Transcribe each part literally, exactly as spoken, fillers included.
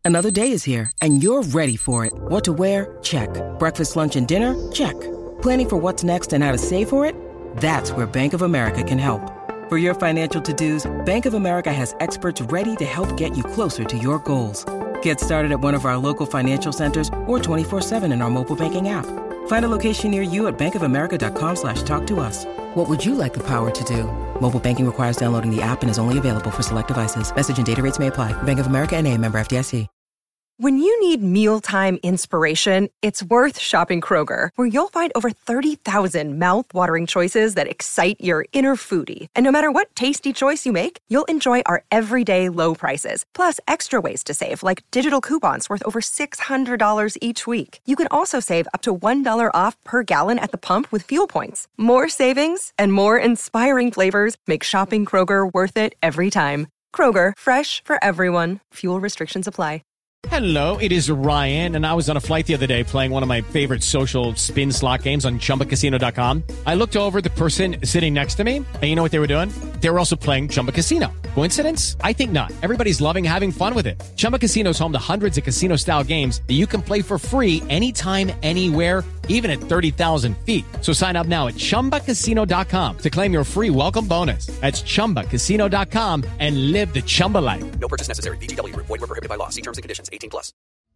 Another day is here, and you're ready for it. What to wear? Check. Breakfast, lunch, and dinner? Check. Planning for what's next and how to save for it? That's where Bank of America can help. For your financial to-dos, Bank of America has experts ready to help get you closer to your goals. Get started at one of our local financial centers or twenty-four seven in our mobile banking app. Find a location near you at bankofamerica.com slash talk to us. What would you like the power to do? Mobile banking requires downloading the app and is only available for select devices. Message and data rates may apply. Bank of America N A, member F D I C. When you need mealtime inspiration, it's worth shopping Kroger, where you'll find over thirty thousand mouth-watering choices that excite your inner foodie. And no matter what tasty choice you make, you'll enjoy our everyday low prices, plus extra ways to save, like digital coupons worth over six hundred dollars each week. You can also save up to one dollar off per gallon at the pump with fuel points. More savings and more inspiring flavors make shopping Kroger worth it every time. Kroger, fresh for everyone. Fuel restrictions apply. Hello, it is Ryan, and I was on a flight the other day playing one of my favorite social spin slot games on Chumba Casino dot com. I looked over at the person sitting next to me, and you know what they were doing? They were also playing Chumba Casino. Coincidence? I think not. Everybody's loving having fun with it. Chumba Casino is home to hundreds of casino-style games that you can play for free anytime, anywhere, even at thirty thousand feet. So sign up now at Chumba Casino dot com to claim your free welcome bonus. That's Chumba Casino dot com and live the Chumba life. No purchase necessary. V G W. Void where prohibited by law. See terms and conditions. eighteen plus.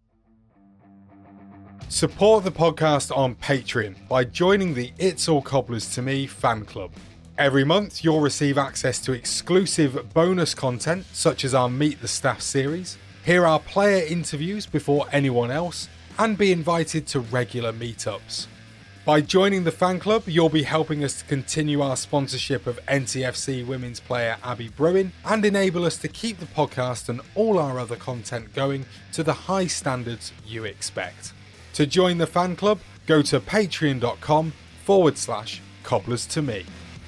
Support the podcast on Patreon by joining the It's All Cobblers to Me fan club. Every month, you'll receive access to exclusive bonus content, such as our Meet the Staff series, hear our player interviews before anyone else, and be invited to regular meetups. By joining the fan club, you'll be helping us to continue our sponsorship of N T F C women's player Abby Bruin and enable us to keep the podcast and all our other content going to the high standards you expect. To join the fan club, go to patreon.com forward slash cobblers to me.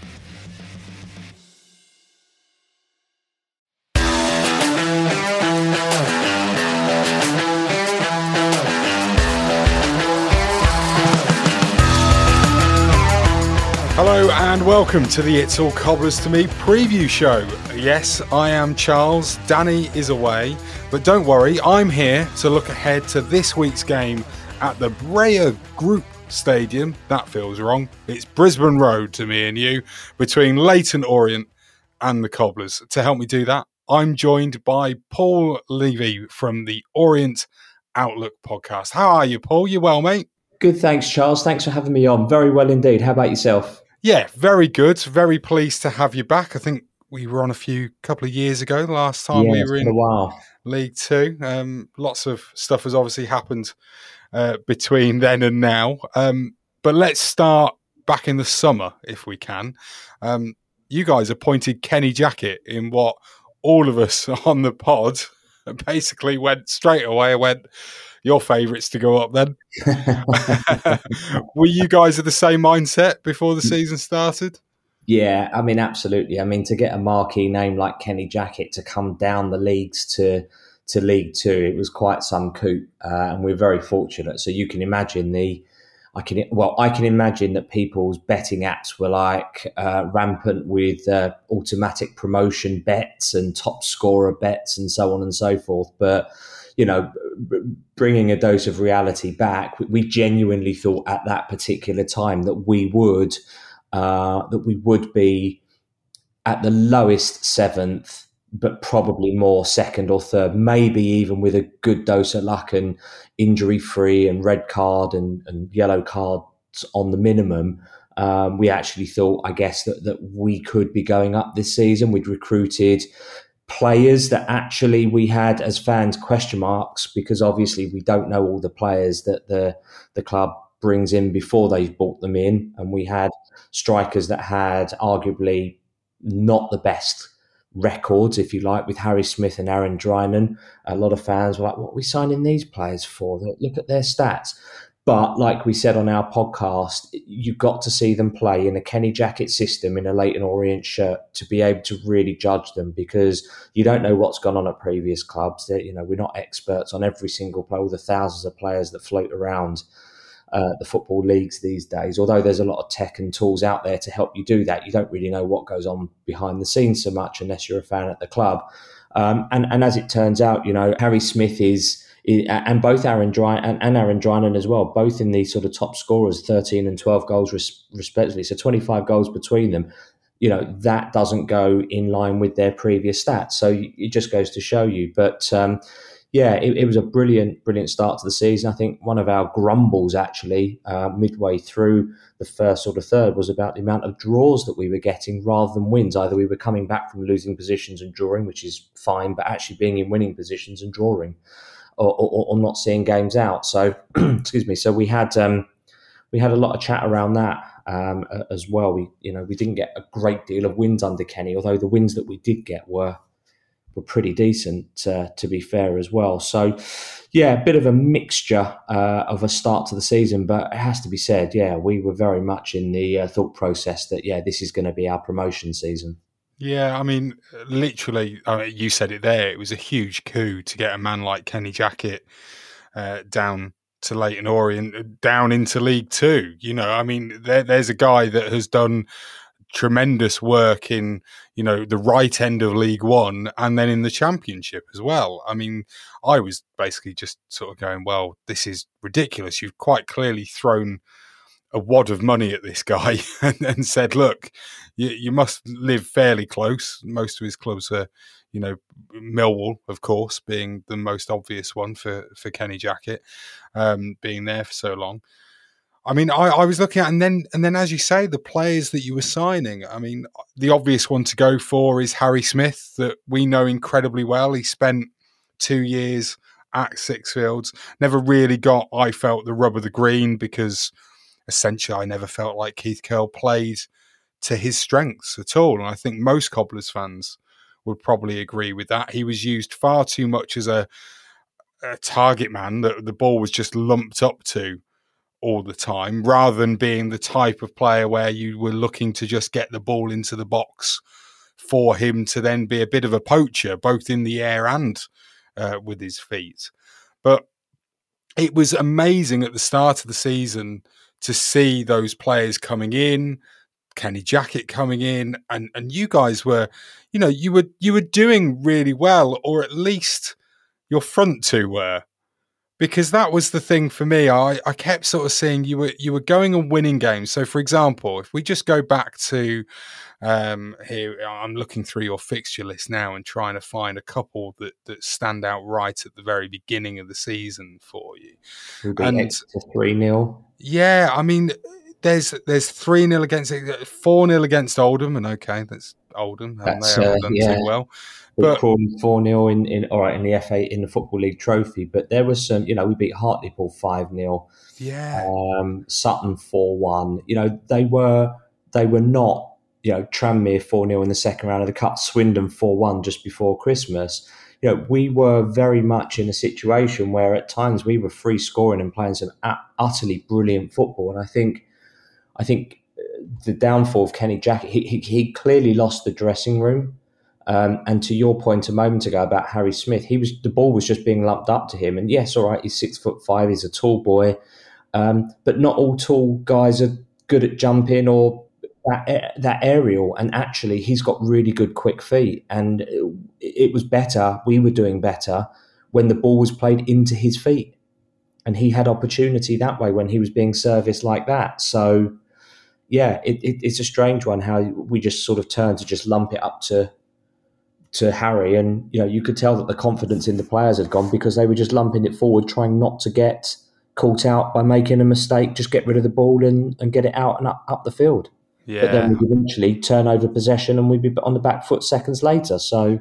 Hello and welcome to the It's All Cobblers to Me preview show. Yes, I am Charles, Danny is away, but don't worry, I'm here to look ahead to this week's game at the Breyer Group Stadium. That feels wrong. It's Brisbane Road to me and you, between Leyton Orient and the Cobblers. To help me do that, I'm joined by Paul Levy from the Orient Outlook podcast. How are you, Paul? You well, mate? Good, thanks, Charles. Thanks for having me on. Very well indeed. How about yourself? Yeah, very good. Very pleased to have you back. I think we were on a few couple of years ago. The last time yeah, we were in a while. League Two. Um, lots of stuff has obviously happened uh, between then and now. Um, but let's start back in the summer, if we can. Um, you guys appointed Kenny Jackett in what all of us on the pod basically went straight away. Went, your favourites to go up then. Were you guys of the same mindset before the season started? Yeah, I mean, absolutely. I mean, to get a marquee name like Kenny Jackett to come down the leagues to to League Two, it was quite some coup, uh, and we're very fortunate. So you can imagine the, I can well, I can imagine that people's betting apps were like uh, rampant with uh, automatic promotion bets and top scorer bets and so on and so forth. But you know, bringing a dose of reality back, we genuinely thought at that particular time that we would uh, that we would be at the lowest seventh, but probably more second or third, maybe even with a good dose of luck and injury free and red card and, and yellow cards on the minimum. Um, we actually thought, I guess, that that we could be going up this season. We'd recruited players that actually we had as fans question marks, because obviously we don't know all the players that the the club brings in before they've brought them in, and we had strikers that had arguably not the best records, if you like, with Harry Smith and Aaron Drinan. A lot of fans were like, what are we signing these players for? Look at their stats. But like we said on our podcast, you've got to see them play in a Kenny Jackett system in a Leyton Orient shirt to be able to really judge them, because you don't know what's gone on at previous clubs. That, you know, we're not experts on every single player, all the thousands of players that float around uh, the football leagues these days. Although there's a lot of tech and tools out there to help you do that, you don't really know what goes on behind the scenes so much unless you're a fan at the club. Um, and, and as it turns out, you know, Harry Smith is, is and both Aaron Dry and, and Aaron Drinan as well, both in the sort of top scorers, thirteen and twelve goals res- respectively. So twenty-five goals between them. You know, that doesn't go in line with their previous stats. So it just goes to show you. But um, yeah, it, it was a brilliant, brilliant start to the season. I think one of our grumbles actually uh, midway through the first or the third was about the amount of draws that we were getting rather than wins. Either we were coming back from losing positions and drawing, which is fine, but actually being in winning positions and drawing or, or, or not seeing games out. So, excuse me. So we had um, we had a lot of chat around that. Um, as well, we you know we didn't get a great deal of wins under Kenny, although the wins that we did get were were pretty decent, uh, to be fair as well. So, yeah, a bit of a mixture uh, of a start to the season, but it has to be said, yeah, we were very much in the uh, thought process that yeah, this is going to be our promotion season. Yeah, I mean, literally, I mean, you said it there. It was a huge coup to get a man like Kenny Jackett uh, down to Leyton Orient, down into League Two. You know, I mean, there, there's a guy that has done tremendous work in, you know, the right end of League One and then in the Championship as well. I mean, I was basically just sort of going, well, this is ridiculous. You've quite clearly thrown a wad of money at this guy and, and said, look, you, you must live fairly close. Most of his clubs are, you know, Millwall, of course, being the most obvious one for, for Kenny Jackett, um, being there for so long. I mean, I, I was looking at, and then, and then, as you say, the players that you were signing. I mean, the obvious one to go for is Harry Smith, that we know incredibly well. He spent two years at Sixfields, never really got, I felt, the rub of the green because essentially I never felt like Keith Curle played to his strengths at all. And I think most Cobblers fans would probably agree with that. He was used far too much as a, a target man that the ball was just lumped up to all the time, rather than being the type of player where you were looking to just get the ball into the box for him to then be a bit of a poacher, both in the air and uh, with his feet. But it was amazing at the start of the season to see those players coming in, Kenny Jackett coming in, and, and you guys were, you know, you were you were doing really well, or at least your front two were. Because that was the thing for me. I, I kept sort of seeing you were you were going and winning games. So, for example, if we just go back to um, here, I'm looking through your fixture list now and trying to find a couple that, that stand out right at the very beginning of the season for you. We'll be and three nil. Yeah, I mean, there's there's three nil against four nil against Oldham, and okay, that's Oldham. That's, they haven't uh, done yeah. too well. But four nil in, in all right in the F A in the Football League Trophy, but there was some, you know, we beat Hartlepool five nil, yeah, um, Sutton four one. You know, they were they were not, you know, Tranmere four nil in the second round of the Cup, Swindon four one just before Christmas. You know, we were very much in a situation where at times we were free scoring and playing some utterly brilliant football, and I think I think the downfall of Kenny Jackett, he he, he clearly lost the dressing room. Um, and to your point a moment ago about Harry Smith, he was the ball was just being lumped up to him. And yes, all right, he's six foot five, he's a tall boy, um, but not all tall guys are good at jumping or that that aerial. And actually, he's got really good quick feet. And it, it was better. We were doing better when the ball was played into his feet, and he had opportunity that way when he was being serviced like that. So, yeah, it, it, it's a strange one how we just sort of turned to just lump it up to. to Harry, and you know you could tell that the confidence in the players had gone because they were just lumping it forward, trying not to get caught out by making a mistake, just get rid of the ball and, and get it out and up, up the field. Yeah. But then we'd eventually turn over possession and we'd be on the back foot seconds later. So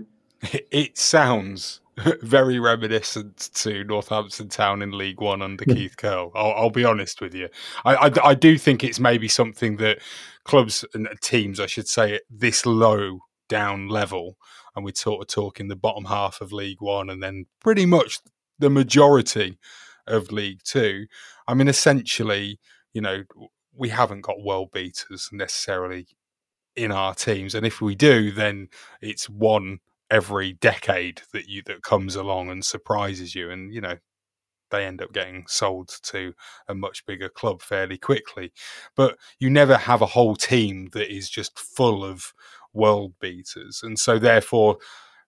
it sounds very reminiscent to Northampton Town in League One under Keith Curle. I'll, I'll be honest with you. I, I, I do think it's maybe something that clubs and teams, I should say, at this low down level, and we're sort of talking the bottom half of League One and then pretty much the majority of League Two. I mean, essentially, you know, we haven't got world beaters necessarily in our teams. And if we do, then it's one every decade that you that comes along and surprises you. And, you know, they end up getting sold to a much bigger club fairly quickly. But you never have a whole team that is just full of world beaters. And so therefore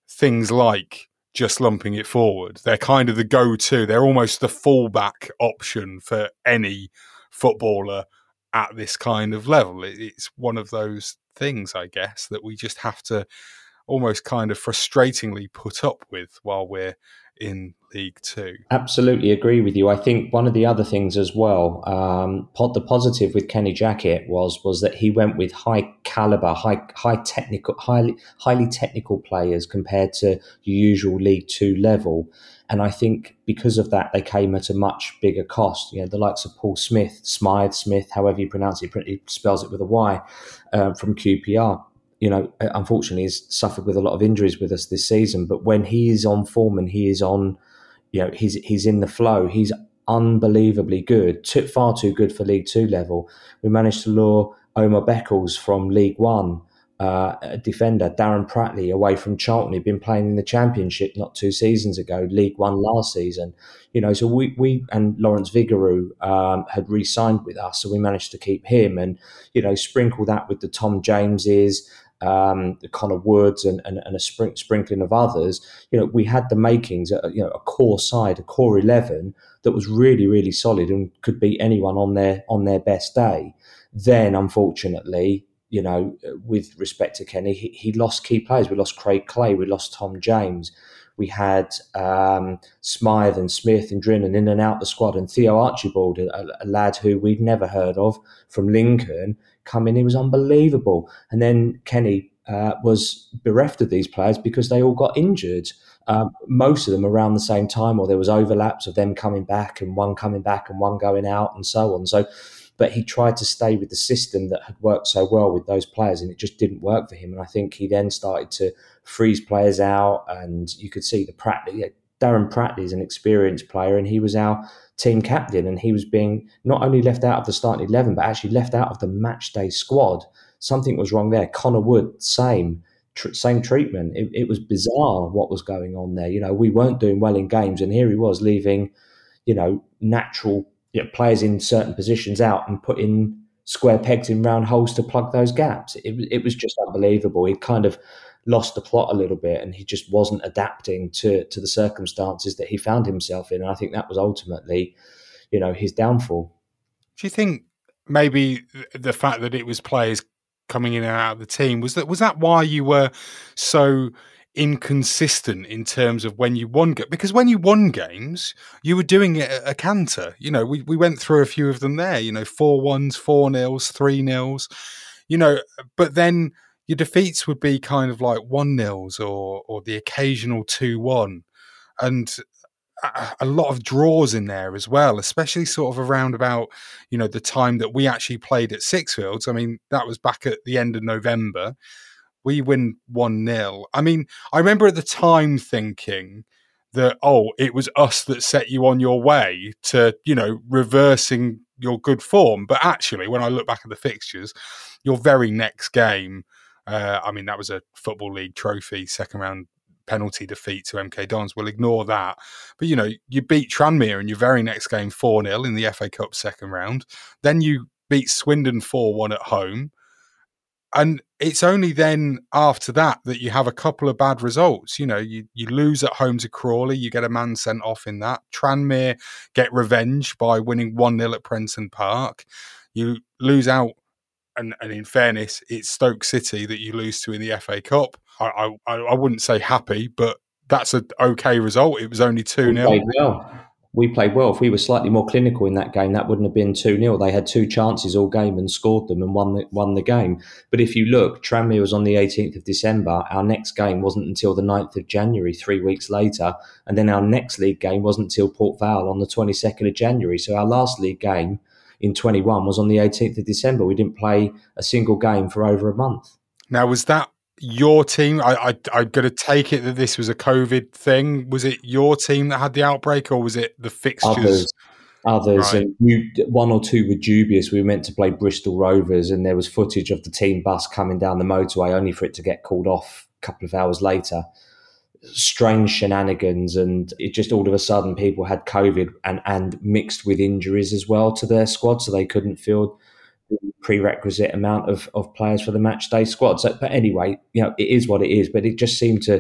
things like just lumping it forward. They're kind of the go-to. They're almost the fallback option for any footballer at this kind of level. It's one of those things, I guess, that we just have to almost kind of frustratingly put up with while we're in League Two. Absolutely agree with you. I think one of the other things as well, um, the positive with Kenny Jackett was was that he went with high caliber, high high technical, highly highly technical players compared to your usual League Two level. And I think because of that, they came at a much bigger cost. You know, the likes of Paul Smith, Smythe Smith, however you pronounce it, he spells it with a Y, uh, from Q P R. You know, unfortunately, he's suffered with a lot of injuries with us this season. But when he is on form and he is on, you know, he's he's in the flow, he's unbelievably good, too, far too good for League Two level. We managed to lure Omar Beckles from League One, uh, a defender, Darren Pratley, away from Charlton. He'd been playing in the Championship not two seasons ago, League One last season. You know, so we, we and Lawrence Vigouroux um, had re-signed with us, so we managed to keep him and, you know, sprinkle that with the Tom Jameses, Um, the Connor Woods and, and, and a spring, sprinkling of others. You know, we had the makings, uh, you know, a core side, a core eleven that was really, really solid and could beat anyone on their on their best day. Then, unfortunately, you know, with respect to Kenny, he, he lost key players. We lost Craig Clay, we lost Tom James. We had um, Smythe and Smith and Drinnan in and out the squad, and Theo Archibald, a, a lad who we'd never heard of from Lincoln, come in. He was unbelievable. And then Kenny uh, was bereft of these players because they all got injured. Um, most of them around the same time, or there was overlaps of them coming back and one coming back and one going out and so on. So, but he tried to stay with the system that had worked so well with those players, and it just didn't work for him. And I think he then started to freeze players out, and you could see the Pratley, Darren Pratley is an experienced player, and he was our team captain, and he was being not only left out of the starting eleven, but actually left out of the match day squad. Something was wrong there. Connor Wood, same, tr- same treatment. It, it was bizarre what was going on there. You know, we weren't doing well in games, and here he was leaving, you know, natural you know, players in certain positions out and putting square pegs in round holes to plug those gaps. It, it was just unbelievable. He kind of lost the plot a little bit, and he just wasn't adapting to to the circumstances that he found himself in. And I think that was ultimately, you know, his downfall. Do you think maybe the fact that it was players coming in and out of the team, was that was that why you were so inconsistent in terms of when you won? Because when you won games, you were doing it at a canter. You know, we, we went through a few of them there, you know, four ones, four nils, three nils, you know, but then your defeats would be kind of like one nils or or the occasional two one, and a, a lot of draws in there as well, especially sort of around about, you know, the time that we actually played at Sixfields. I mean, that was back at the end of November. We win one nil. I mean, I remember at the time thinking that, oh, it was us that set you on your way to, you know, reversing your good form. But actually, when I look back at the fixtures, your very next game, Uh, I mean, that was a Football League trophy, second round penalty defeat to M K Dons. We'll ignore that. But, you know, you beat Tranmere in your very next game four nil in the F A Cup second round. Then you beat Swindon four one at home. And it's only then after that that you have a couple of bad results. You know, you, you lose at home to Crawley. You get a man sent off in that. Tranmere get revenge by winning one nil at Prenton Park. You lose out. And, and in fairness, it's Stoke City that you lose to in the F A Cup. I I, I wouldn't say happy, but that's an okay result. It was only two nil. We played well. We played well. If we were slightly more clinical in that game, that wouldn't have been two nil. They had two chances all game and scored them and won the, won the game. But if you look, Tranmere was on the eighteenth of December. Our next game wasn't until the ninth of January, three weeks later. And then our next league game wasn't until Port Vale on the twenty-second of January. So our last league game in twenty-one was on the eighteenth of December. We didn't play a single game for over a month. Now, was that your team? I, I, I'm going to take it that this was a COVID thing. Was it your team that had the outbreak, or was it the fixtures? Others, others right. And you, one or two were dubious. We were meant to play Bristol Rovers, and there was footage of the team bus coming down the motorway, only for it to get called off a couple of hours later. Strange shenanigans, and it just all of a sudden people had COVID and, and mixed with injuries as well to their squad, so they couldn't field the prerequisite amount of, of players for the match day squad. So, but anyway, you know, it is what it is. But it just seemed to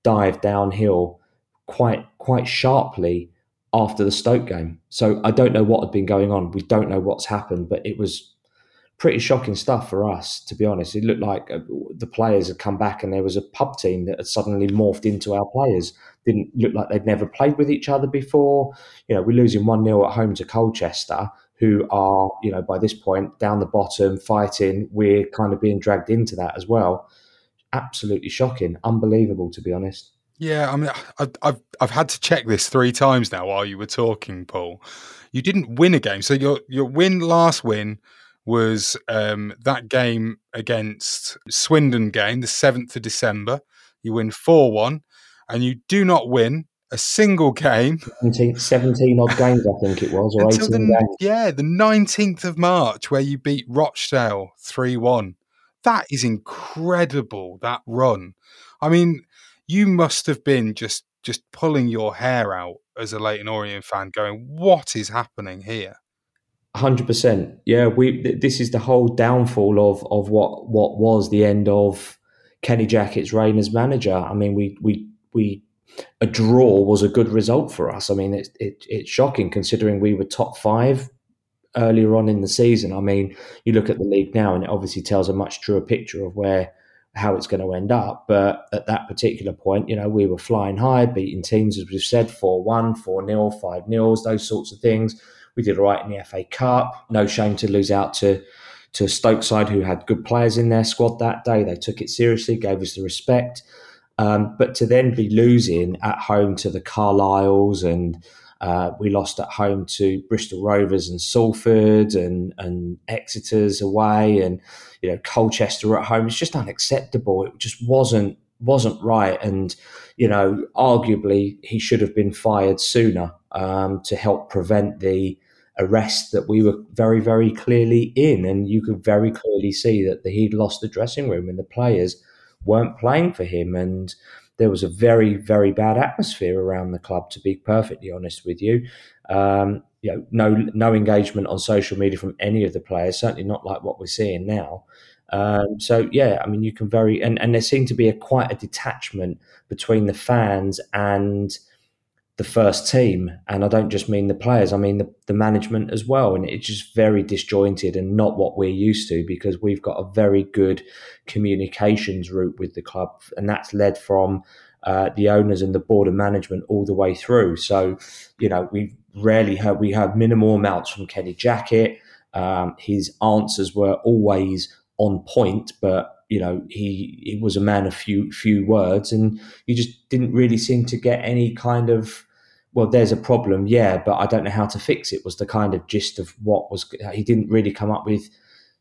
dive downhill quite quite sharply after the Stoke game. So I don't know what had been going on. We don't know what's happened, but it was pretty shocking stuff for us, to be honest. It looked like the players had come back and there was a pub team that had suddenly morphed into our players. Didn't look like they'd never played with each other before. You know, we're losing one nil at home to Colchester, who are, you know, by this point, down the bottom, fighting. We're kind of being dragged into that as well. Absolutely shocking. Unbelievable, to be honest. Yeah, I mean, I've, I've I've had to check this three times now while you were talking, Paul. You didn't win a game. So your your win, last win, was um, that game against Swindon game, the seventh of December. You win four one, and you do not win a single game. seventeen, seventeen odd games, I think it was, or Until eighteen the, games. Yeah, the nineteenth of March, where you beat Rochdale three one. That is incredible, that run. I mean, you must have been just, just pulling your hair out as a Leyton Orient fan going, what is happening here? one hundred percent. Yeah, we. This is the whole downfall of of what what was the end of Kenny Jackett's reign as manager. I mean, we we we a draw was a good result for us. I mean, it's it, it's shocking considering we were top five earlier on in the season. I mean, you look at the league now, and it obviously tells a much truer picture of where how it's going to end up. But at that particular point, you know, we were flying high, beating teams, as we've said, four one, four nil, five nils, those sorts of things. We did all right in the F A Cup. No shame to lose out to, to Stoke side, who had good players in their squad that day. They took it seriously, gave us the respect. Um, but to then be losing at home to the Carlisles, and uh, we lost at home to Bristol Rovers and Salford, and, and Exeter's away, and you know Colchester at home. It's just unacceptable. It just wasn't wasn't right. And you know, arguably he should have been fired sooner um, to help prevent the arrest that we were very, very clearly in. And you could very clearly see that the, he'd lost the dressing room and the players weren't playing for him. And there was a very, very bad atmosphere around the club, to be perfectly honest with you. Um, you know, no, no engagement on social media from any of the players, certainly not like what we're seeing now. Um, so, yeah, I mean, you can very... And, and there seemed to be a quite a detachment between the fans and the first team. And I don't just mean the players, I mean the, the management as well. And it's just very disjointed and not what we're used to, because we've got a very good communications route with the club. And that's led from uh, the owners and the board of management all the way through. So, you know, we rarely heard... We heard minimal amounts from Kenny Jackett. Um, his answers were always on point, but you know, he, he was a man of few few words, and you just didn't really seem to get any kind of, well, there's a problem, yeah, but I don't know how to fix it, was the kind of gist of what was. He didn't really come up with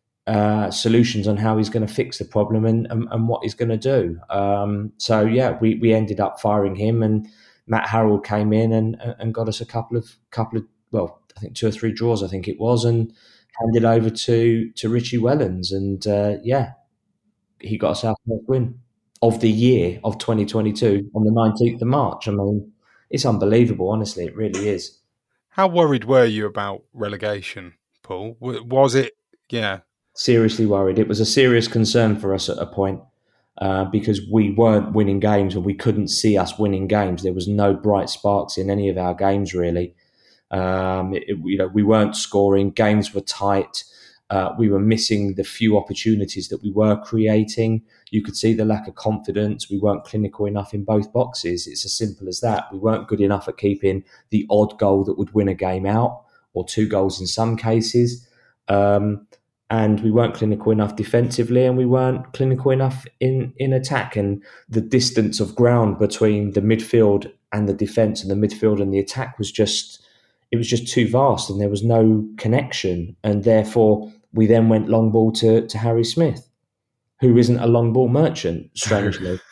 uh, solutions on how he's going to fix the problem and, and, and what he's going to do. Um, so, yeah, we, we ended up firing him, and Matt Harrold came in and, and got us a couple of, couple of, well, I think two or three draws, I think it was, and handed over to, to Richie Wellens. And, uh, yeah, he got us our first win of the year of twenty twenty-two on the nineteenth of March. I mean, it's unbelievable, honestly. It really is. How worried were you about relegation, Paul? Was it, yeah. Seriously worried. It was a serious concern for us at a point uh, because we weren't winning games, and we couldn't see us winning games. There was no bright sparks in any of our games, really. Um, it, you know, we weren't scoring. Games were tight. Uh, we were missing the few opportunities that we were creating. You could see the lack of confidence. We weren't clinical enough in both boxes. It's as simple as that. We weren't good enough at keeping the odd goal that would win a game out, or two goals in some cases. Um, and we weren't clinical enough defensively, and we weren't clinical enough in, in attack. And the distance of ground between the midfield and the defence, and the midfield and the attack, was just, it was just too vast, and there was no connection. And therefore, we then went long ball to, to Harry Smith, who isn't a long ball merchant, strangely.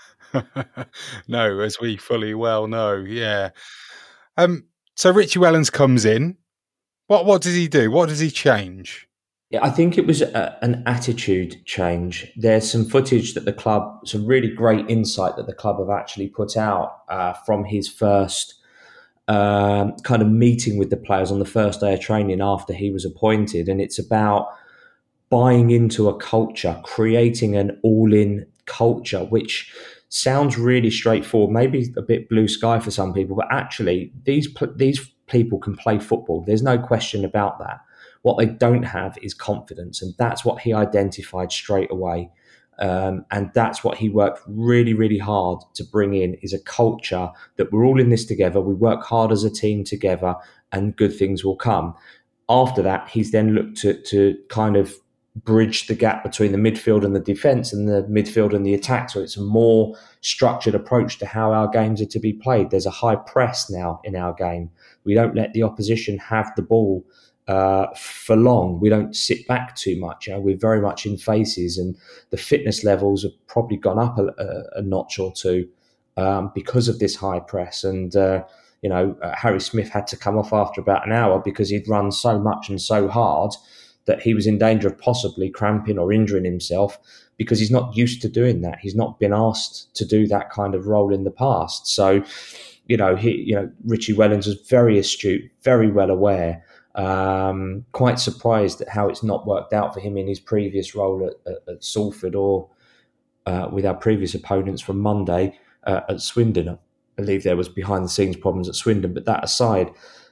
No, as we fully well know, yeah. Um, so Richie Wellens comes in. What what does he do? What does he change? Yeah, I think it was a, an attitude change. There's some footage that the club, some really great insight that the club have actually put out uh, from his first um, kind of meeting with the players on the first day of training after he was appointed. And it's about buying into a culture, creating an all-in culture, which sounds really straightforward, maybe a bit blue sky for some people, but actually these these people can play football. There's no question about that. What they don't have is confidence, and that's what he identified straight away. Um, and that's what he worked really, really hard to bring in, is a culture that we're all in this together. We work hard as a team together and good things will come. After that, he's then looked to, to kind of bridge the gap between the midfield and the defence and the midfield and the attack. So it's a more structured approach to how our games are to be played. There's a high press now in our game. We don't let the opposition have the ball uh, for long. We don't sit back too much. You know, we're very much in faces, and the fitness levels have probably gone up a, a, a notch or two um, because of this high press. And, uh, you know, uh, Harry Smith had to come off after about an hour because he'd run so much and so hard that he was in danger of possibly cramping or injuring himself, because he's not used to doing that. He's not been asked to do that kind of role in the past. So, you know, he, you know, Richie Wellens was very astute, very well aware, um, quite surprised at how it's not worked out for him in his previous role at, at, at Salford or uh, with our previous opponents from Monday uh, at Swindon. I believe there was behind the scenes problems at Swindon, but that aside,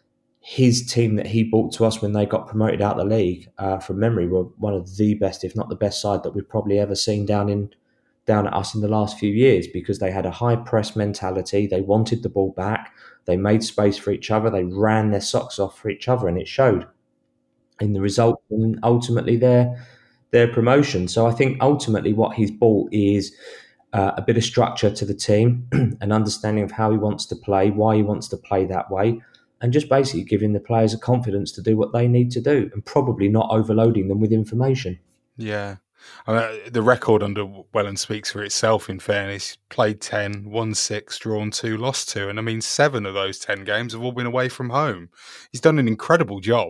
his team that he brought to us when they got promoted out of the league, uh, from memory, were one of the best, if not the best side that we've probably ever seen down in down at us in the last few years, because they had a high press mentality. They wanted the ball back. They made space for each other. They ran their socks off for each other, and it showed in the result and ultimately their their promotion. So I think ultimately what he's brought is uh, a bit of structure to the team, an understanding of how he wants to play, why he wants to play that way, and just basically giving the players a confidence to do what they need to do, and probably not overloading them with information. Yeah. I mean, the record under Wellens speaks for itself, in fairness. Played ten, won six, drawn two, lost two. And I mean, seven of those ten games have all been away from home. He's done an incredible job.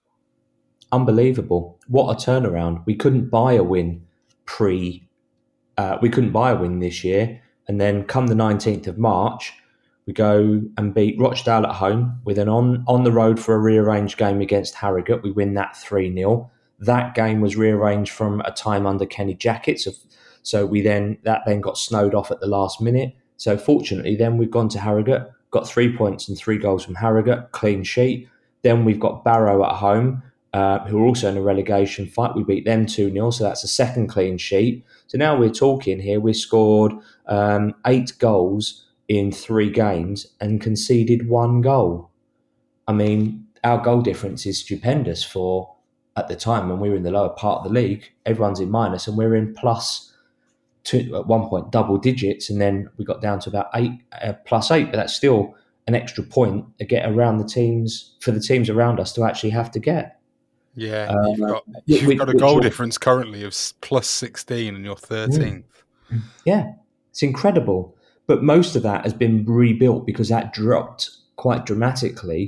Unbelievable. What a turnaround. We couldn't buy a win pre, uh, we couldn't buy a win this year. And then come the nineteenth of March, we go and beat Rochdale at home with an on, on the road for a rearranged game against Harrogate. We win that three nil. That game was rearranged from a time under Kenny Jackett. So, so we then that then got snowed off at the last minute. So fortunately, then we've gone to Harrogate, got three points and three goals from Harrogate, clean sheet. Then we've got Barrow at home, uh, who are also in a relegation fight. We beat them two nil, so that's a second clean sheet. So now we're talking here. We scored um, eight goals in three games and conceded one goal. I mean, our goal difference is stupendous for, at the time when we were in the lower part of the league, everyone's in minus and we're in plus two, at one point double digits, and then we got down to about eight, uh, plus eight, but that's still an extra point to get around the teams, for the teams around us to actually have to get. Yeah, um, you've got, you've which, got a goal which, difference currently of plus sixteen and you're thirteenth. Yeah, it's incredible. But most of that has been rebuilt because that dropped quite dramatically.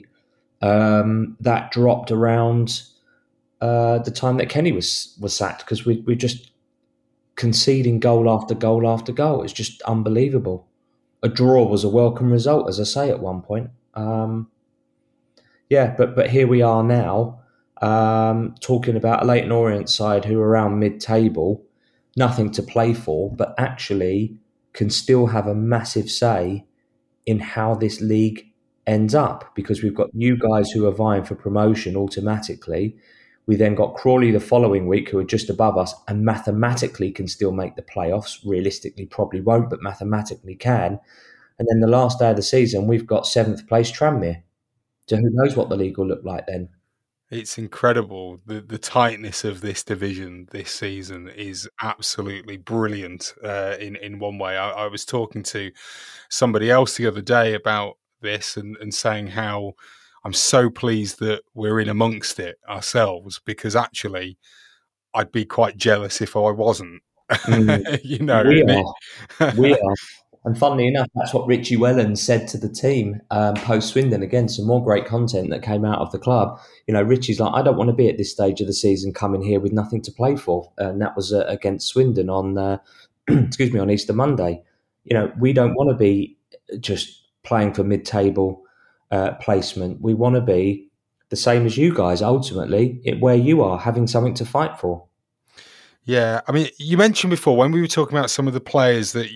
Um, that dropped around uh, the time that Kenny was was sacked, because we we just conceding goal after goal after goal. It's just unbelievable. A draw was a welcome result, as I say at one point. Um, yeah, but but here we are now, um, talking about a Leyton Orient side who are around mid-table, nothing to play for, but actually can still have a massive say in how this league ends up, because we've got new guys who are vying for promotion automatically. We then got Crawley the following week, who are just above us and mathematically can still make the playoffs. Realistically, probably won't, but mathematically can. And then the last day of the season, we've got seventh place Tranmere. So who knows what the league will look like then? It's incredible. The the tightness of this division this season is absolutely brilliant uh, in, in one way. I, I was talking to somebody else the other day about this and, and saying how I'm so pleased that we're in amongst it ourselves, because actually I'd be quite jealous if I wasn't. Mm. you know, we are. we are. And funnily enough, that's what Richie Wellens said to the team um, post Swindon. Again, some more great content that came out of the club. You know, Richie's like, I don't want to be at this stage of the season coming here with nothing to play for. And that was uh, against Swindon on, uh, excuse me, on Easter Monday. You know, we don't want to be just playing for mid-table uh, placement. We want to be the same as you guys, ultimately, it, where you are, having something to fight for. Yeah, I mean, you mentioned before when we were talking about some of the players that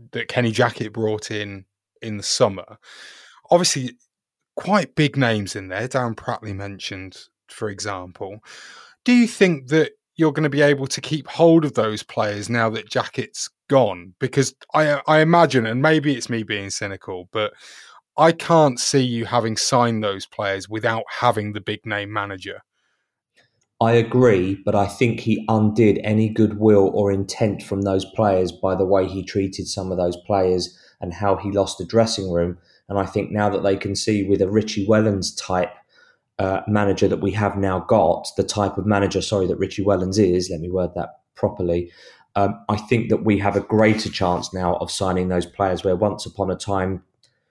that Kenny Jackett brought in in the summer. Obviously, quite big names in there. Darren Pratley mentioned, for example. Do you think that you're going to be able to keep hold of those players now that Jackett's gone? Because I, I imagine, and maybe it's me being cynical, but I can't see you having signed those players without having the big name manager. I agree, but I think he undid any goodwill or intent from those players by the way he treated some of those players and how he lost the dressing room. And I think now that they can see with a Richie Wellens type uh, manager that we have now got, the type of manager, sorry, that Richie Wellens is, let me word that properly, um, I think that we have a greater chance now of signing those players where once upon a time,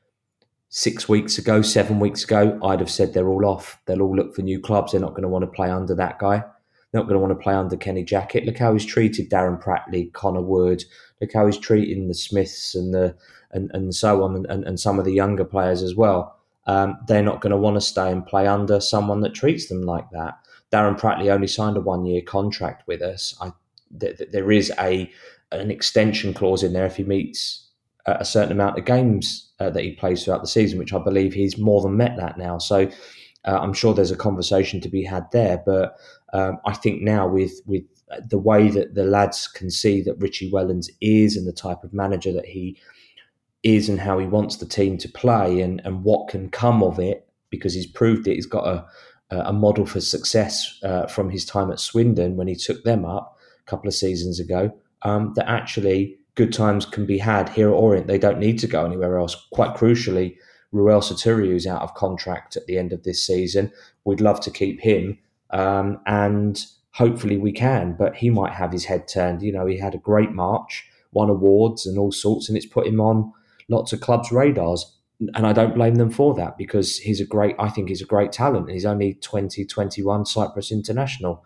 six weeks ago, seven weeks ago, I'd have said they're all off. They'll all look for new clubs. They're not going to want to play under that guy. They're not going to want to play under Kenny Jackett. Look how he's treated Darren Pratley, Connor Wood. Look how he's treating the Smiths and the and, and so on, and, and some of the younger players as well. Um, they're not going to want to stay and play under someone that treats them like that. Darren Pratley only signed a one-year contract with us. I, th- th- there is a an extension clause in there if he meets a certain amount of games uh, that he plays throughout the season, which I believe he's more than met that now. So uh, I'm sure there's a conversation to be had there. But um, I think now with with the way that the lads can see that Richie Wellens is and the type of manager that he is and how he wants the team to play and, and what can come of it, because he's proved it. He's got a, a model for success uh, from his time at Swindon when he took them up a couple of seasons ago, um, that actually good times can be had here at Orient. They don't need to go anywhere else. Quite crucially, Ruel Sotiriou is out of contract at the end of this season. We'd love to keep him, um, and hopefully we can, but he might have his head turned. You know, he had a great March, won awards and all sorts, and it's put him on lots of clubs' radars. And I don't blame them for that, because he's a great, I think he's a great talent. He's only twenty, twenty-one, Cyprus international.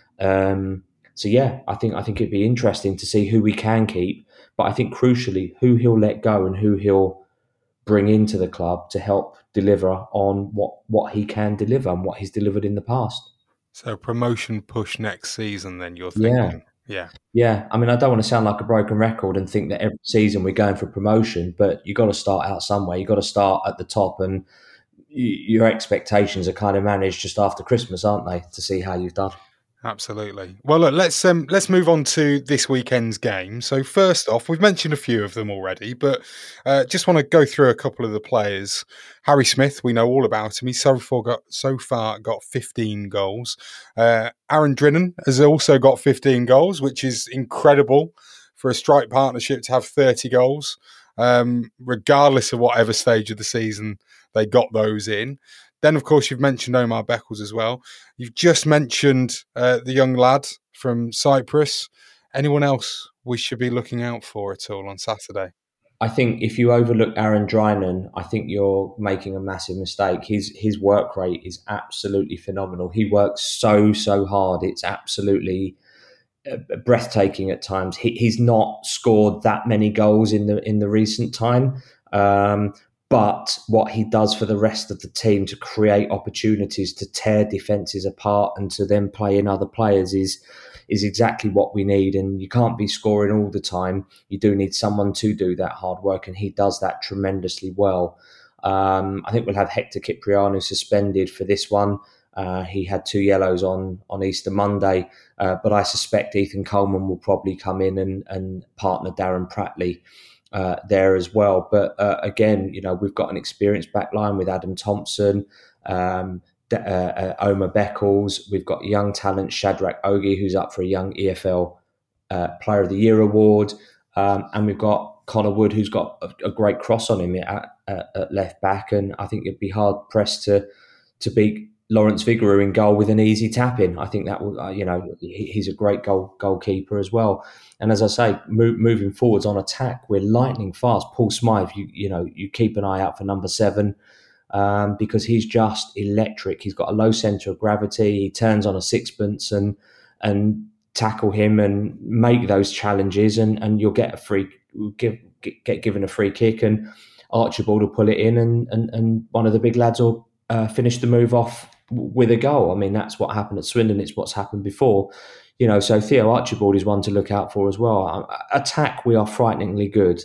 Um, so yeah, I think I think it'd be interesting to see who we can keep. But I think crucially, who he'll let go and who he'll bring into the club to help deliver on what, what he can deliver and what he's delivered in the past. So promotion push next season, then you're thinking? Yeah. Yeah. Yeah. I mean, I don't want to sound like a broken record and think that every season we're going for promotion, but you've got to start out somewhere. You've got to start at the top, and y- your expectations are kind of managed just after Christmas, aren't they, to see how you've done. Absolutely. Well, look, let's um, let's move on to this weekend's game. So first off, we've mentioned a few of them already, but uh, just want to go through a couple of the players. Harry Smith, we know all about him. He's so far got, so far got fifteen goals. Uh, Aaron Drinan has also got fifteen goals, which is incredible for a strike partnership to have thirty goals, um, regardless of whatever stage of the season they got those in. Then, of course, you've mentioned Omar Beckles as well. You've just mentioned uh, the young lad from Cyprus. Anyone else we should be looking out for at all on Saturday? I think if you overlook Aaron Drinan, I think you're making a massive mistake. His his work rate is absolutely phenomenal. He works so, so hard. It's absolutely breathtaking at times. He, he's not scored that many goals in the in the recent time. Um, But what he does for the rest of the team to create opportunities to tear defences apart and to then play in other players is is exactly what we need. And you can't be scoring all the time. You do need someone to do that hard work, and he does that tremendously well. Um, I think we'll have Hector Cipriano suspended for this one. Uh, he had two yellows on, on Easter Monday, uh, but I suspect Ethan Coleman will probably come in and, and partner Darren Pratley Uh, there as well. But uh, again, you know, we've got an experienced back line with Adam Thompson, um, uh, uh, Omar Beckles. We've got young talent Shadrach Ogie, who's up for a young E F L uh, Player of the Year award. Um, and we've got Connor Wood, who's got a, a great cross on him at, at, at left back. And I think it'd be hard pressed to to beat Lawrence Vigouroux in goal with an easy tap in. I think that will, uh, you know, he, he's a great goal goalkeeper as well. And as I say, move, moving forwards on attack, we're lightning fast. Paul Smythe, you you know, you keep an eye out for number seven um, because he's just electric. He's got a low centre of gravity. He turns on a sixpence and and tackle him and make those challenges, and, and you'll get a free give, get given a free kick, and Archibald will pull it in, and and, and one of the big lads will uh, finish the move off with a goal. I mean, that's what happened at Swindon. It's what's happened before. You know, so Theo Archibald is one to look out for as well. Attack, we are frighteningly good.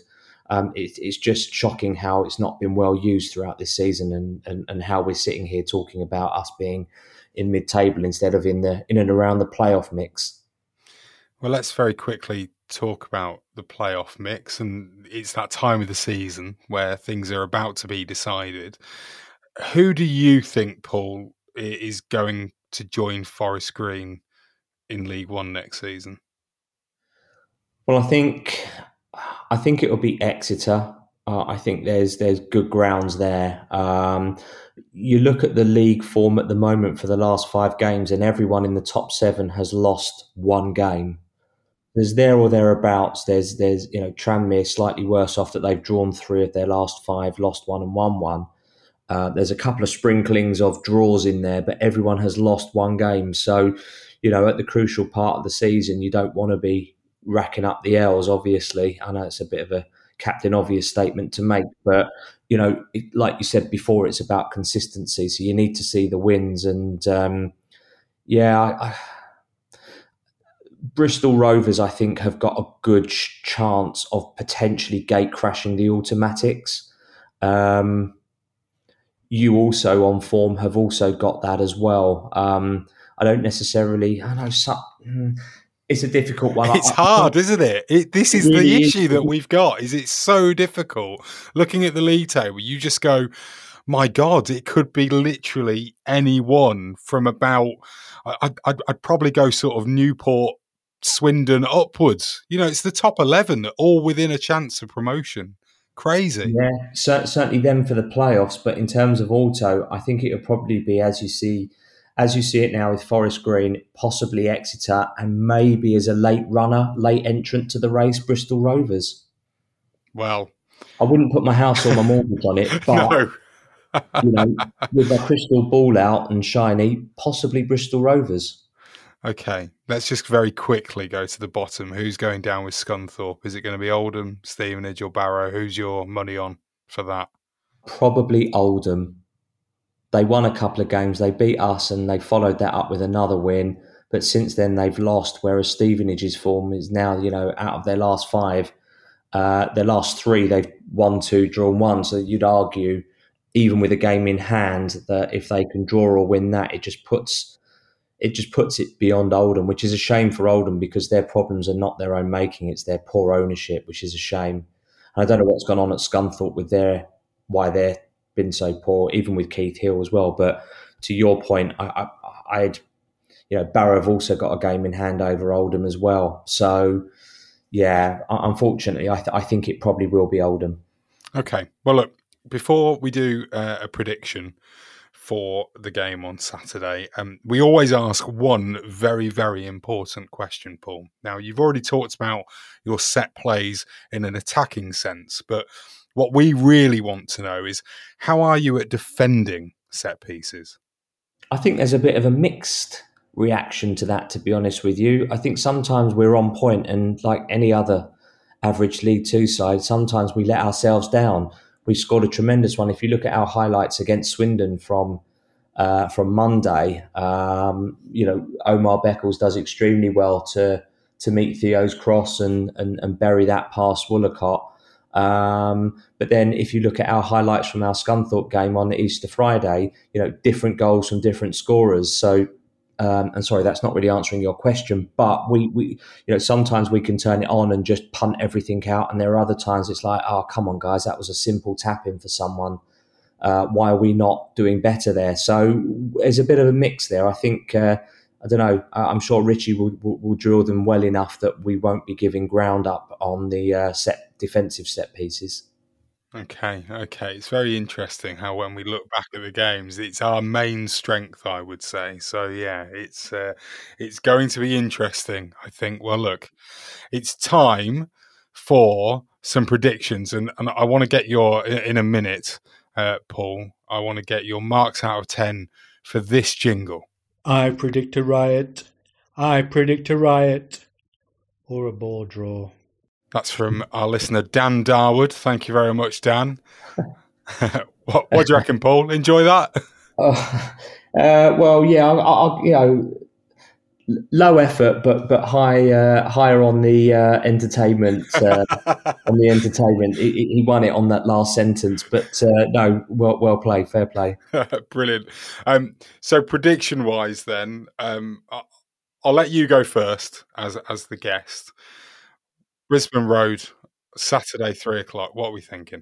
Um, it, it's just shocking how it's not been well used throughout this season, and, and, and how we're sitting here talking about us being in mid-table instead of in the in and around the playoff mix. Well, let's very quickly talk about the playoff mix, and it's that time of the season where things are about to be decided. Who do you think, Paul, is going to join Forest Green in League One next season? Well, I think I think it will be Exeter. Uh, I think there's there's good grounds there. Um, you look at the league form at the moment for the last five games, and everyone in the top seven has lost one game. There's there or thereabouts. There's there's you know Tranmere slightly worse off that they've drawn three of their last five, lost one and won one. Uh, there's a couple of sprinklings of draws in there, but everyone has lost one game. So, you know, at the crucial part of the season, you don't want to be racking up the L's, obviously. I know it's a bit of a Captain Obvious statement to make, but, you know, it, like you said before, it's about consistency. So you need to see the wins. And, um, yeah, I, I, Bristol Rovers, I think, have got a good sh- chance of potentially gate crashing the automatics. Um You also on form have also got that as well. Um, I don't necessarily. I know some, it's a difficult one. It's hard, isn't it? it this is really the issue is. that we've got. Is it's so difficult looking at the league table. You just go, my God, it could be literally anyone from about. I'd, I'd, I'd probably go sort of Newport, Swindon upwards. You know, it's the top eleven, all within a chance of promotion. Crazy. Yeah, cer- certainly them for the playoffs. But in terms of auto, I think it would probably be as you see, as you see it now with Forest Green, possibly Exeter, and maybe as a late runner, late entrant to the race, Bristol Rovers. Well, I wouldn't put my house or my mortgage on it, but no. you know, with their crystal ball out and shiny, possibly Bristol Rovers. Okay, let's just very quickly go to the bottom. Who's going down with Scunthorpe? Is it going to be Oldham, Stevenage or Barrow? Who's your money on for that? Probably Oldham. They won a couple of games. They beat us and they followed that up with another win. But since then they've lost, whereas Stevenage's form is now, you know, out of their last five, uh, their last three, they've won two, drawn one. So you'd argue, even with a game in hand, that if they can draw or win that, it just puts... It just puts it beyond Oldham, which is a shame for Oldham because their problems are not their own making. It's their poor ownership, which is a shame. And I don't know what's gone on at Scunthorpe with their, why they've been so poor, even with Keith Hill as well. But to your point, I, I, I'd, you know, Barrow have also got a game in hand over Oldham as well. So, yeah, unfortunately, I, th- I think it probably will be Oldham. Okay. Well, look, before we do uh, a prediction for the game on Saturday, um, we always ask one very, very important question, Paul. Now, you've already talked about your set plays in an attacking sense, but what we really want to know is how are you at defending set pieces? I think there's a bit of a mixed reaction to that, to be honest with you. I think sometimes we're on point, and like any other average League Two side, sometimes we let ourselves down. We scored a tremendous one. If you look at our highlights against Swindon from uh, from Monday, um, you know, Omar Beckles does extremely well to to meet Theo's cross and and, and bury that past Woolacott. Um, but then if you look at our highlights from our Scunthorpe game on Easter Friday, you know, different goals from different scorers. So, um, and sorry, that's not really answering your question, but we, we, you know, sometimes we can turn it on and just punt everything out. And there are other times it's like, oh, come on, guys, that was a simple tap in for someone. Uh, why are we not doing better there? So there's a bit of a mix there. I think, uh, I don't know, I'm sure Richie will, will, will drill them well enough that we won't be giving ground up on the uh, set defensive set pieces. Okay, okay. It's very interesting how when we look back at the games, it's our main strength, I would say. So, yeah, it's uh, it's going to be interesting, I think. Well, look, it's time for some predictions. And, and I want to get your, in a minute, uh, Paul, I want to get your marks out of ten for this jingle. I predict a riot. I predict a riot. Or a ball draw. That's from our listener, Dan Darwood. Thank you very much, Dan. what, what do you reckon, Paul? Enjoy that? Uh, uh, well, yeah, I, I, you know, low effort, but but high uh, higher on the uh, entertainment. Uh, on the entertainment, he, he won it on that last sentence. But uh, no, well well played, fair play. Brilliant. Um, so prediction wise, then um, I'll let you go first as as the guest. Brisbane Road, Saturday three o'clock. What are we thinking?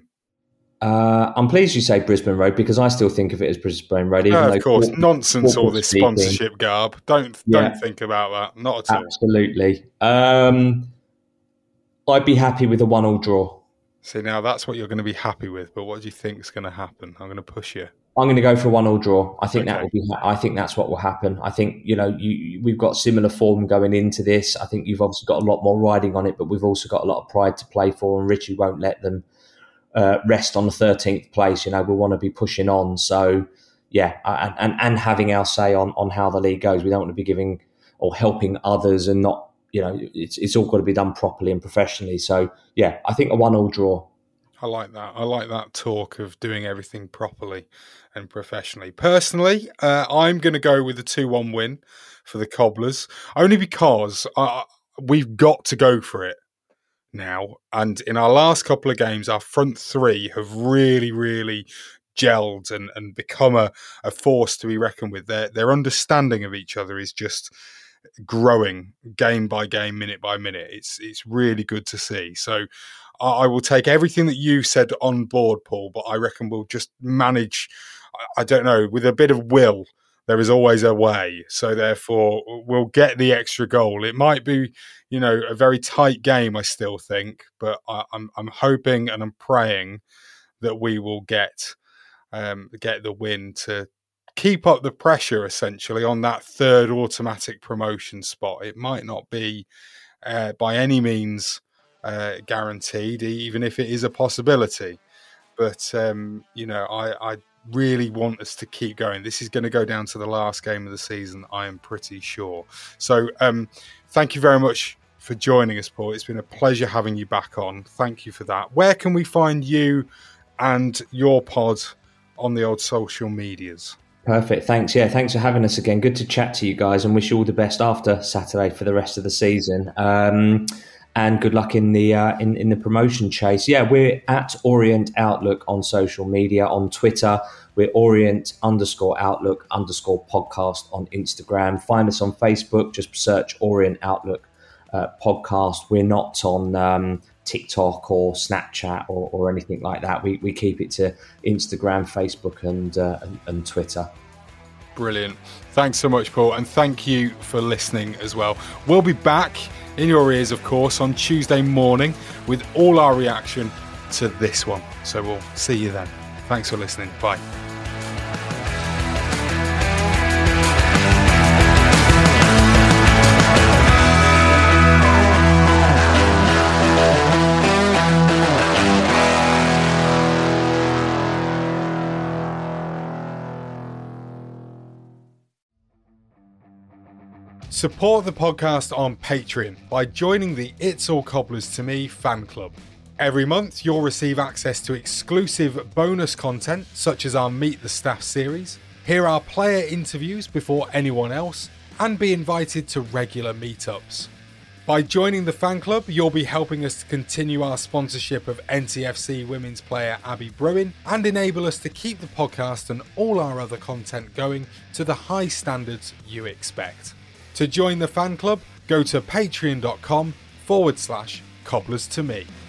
Uh, I'm pleased you say Brisbane Road because I still think of it as Brisbane Road. Even uh, though of course, corporate, nonsense. All this speaking, sponsorship garb. Don't yeah, don't think about that. Not at all. Absolutely. Um, I'd be happy with a one-all draw. See, now that's what you're going to be happy with. But what do you think is going to happen? I'm going to push you. I'm going to go for a one-all draw. I think Okay. that will be. I think that's what will happen. I think you know you, we've got similar form going into this. I think you've obviously got a lot more riding on it, but we've also got a lot of pride to play for, and Richie won't let them uh, rest on the thirteenth place. You know, we want to be pushing on. So yeah, and, and and having our say on on how the league goes. We don't want to be giving or helping others and not. You know, it's it's all got to be done properly and professionally. So yeah, I think a one-all draw. I like that. I like that talk of doing everything properly and professionally. Personally, uh, I'm going to go with a two one win for the Cobblers, only because uh, we've got to go for it now. And in our last couple of games, our front three have really, really gelled and, and become a, a force to be reckoned with. Their, their understanding of each other is just growing game by game, minute by minute. It's it's really good to see. So I, I will take everything that you said on board, Paul, but I reckon we'll just manage, I, I don't know, with a bit of will, there is always a way. So therefore, we'll get the extra goal. It might be, you know, a very tight game, I still think, but I, I'm I'm hoping and I'm praying that we will get um, get the win to keep up the pressure, essentially, on that third automatic promotion spot. It might not be uh, by any means uh, guaranteed, even if it is a possibility. But, um, you know, I, I really want us to keep going. This is going to go down to the last game of the season, I am pretty sure. So um, thank you very much for joining us, Paul. It's been a pleasure having you back on. Thank you for that. Where can we find you and your pod on the old social medias? Perfect. Thanks. Yeah, thanks for having us again. Good to chat to you guys and wish you all the best after Saturday for the rest of the season. Um, and good luck in the uh, in, in the promotion chase. Yeah, we're at Orient Outlook on social media. On Twitter, we're Orient underscore Outlook underscore podcast on Instagram. Find us on Facebook. Just search Orient Outlook uh, podcast. We're not on um, TikTok or Snapchat or, or anything like that. We we keep it to Instagram, Facebook, and, uh, and and Twitter. Brilliant. Thanks so much, Paul, and thank you for listening as well. We'll be back in your ears, of course, on Tuesday morning with all our reaction to this one. So we'll see you then. Thanks for listening. Bye. Support the podcast on Patreon by joining the It's All Cobblers to Me fan club. Every month, you'll receive access to exclusive bonus content, such as our Meet the Staff series, hear our player interviews before anyone else, and be invited to regular meetups. By joining the fan club, you'll be helping us to continue our sponsorship of N T F C women's player Abby Bruin and enable us to keep the podcast and all our other content going to the high standards you expect. To join the fan club, go to patreon.com forward slash cobblers to me.